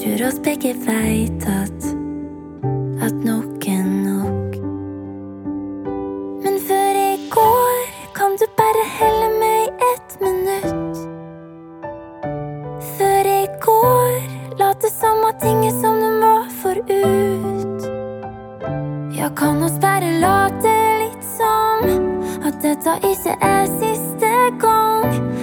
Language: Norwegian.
tror oss begge vet at nok nok. Men før I går, kan du bare helle meg 1 minutt? Før I går, late som at ting som den var forut. Ja, kan oss bare late litt som at dette ikke siste gang.